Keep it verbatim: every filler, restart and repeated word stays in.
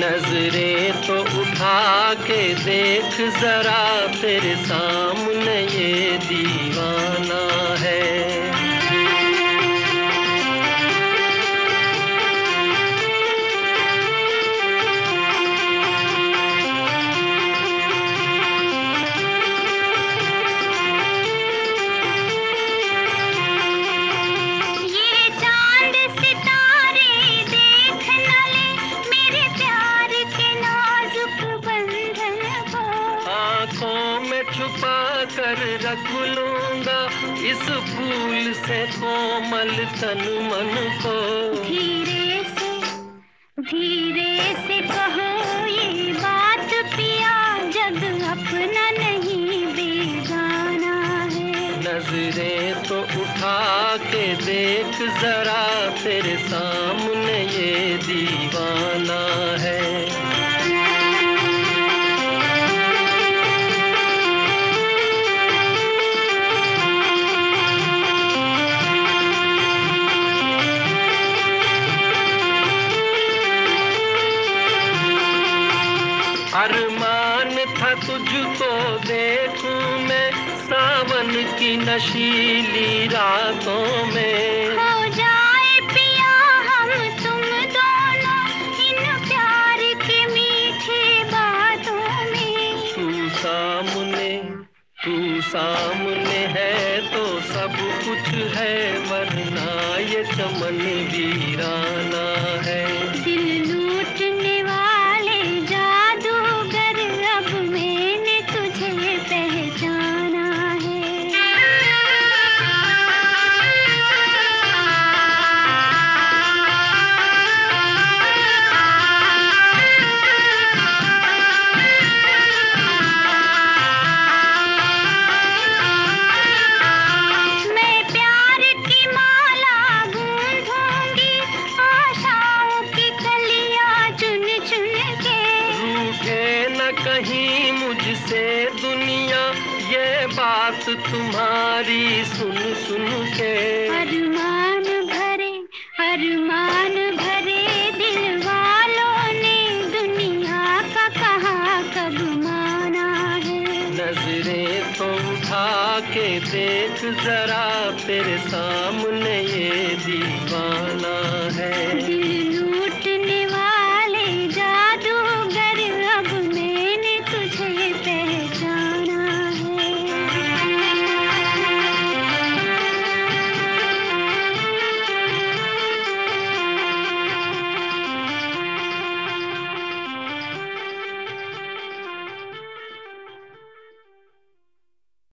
नजरें तो उठा के देख जरा, तेरे सामने ये दीवाना है। छुपा कर रख लूंगा इस फूल से कोमल तन मन को। धीरे से धीरे से कहो ये बात पिया, जग अपना नहीं बेगाना है। नजरें तो उठा के देख जरा, तेरे सामने ये दीवाना है। अरमान था तुझको देखूं मैं सावन की नशीली रातों में। हो जाए पिया हम तुम दोनों इन प्यार की मीठी बातों में। तू सामने तू सामने है तो सब कुछ है, वरना ये चमन वीराना है। दिल लूटने वाले जादूगर, अब मैंने तुझे पहचाना है। मैं प्यार की माला गूंथूंगी, आशाओं की कलियां चुन चुन के। रूठे न कहीं मुझसे दुनिया, ये बात तुम्हारी सुन सुन के। अरमान भरे अरमान भरे दिल वालों ने दुनिया का कहा कब माना है। नजरें तो उठा के देख जरा, तेरे सामने ये दीवाना है। दिल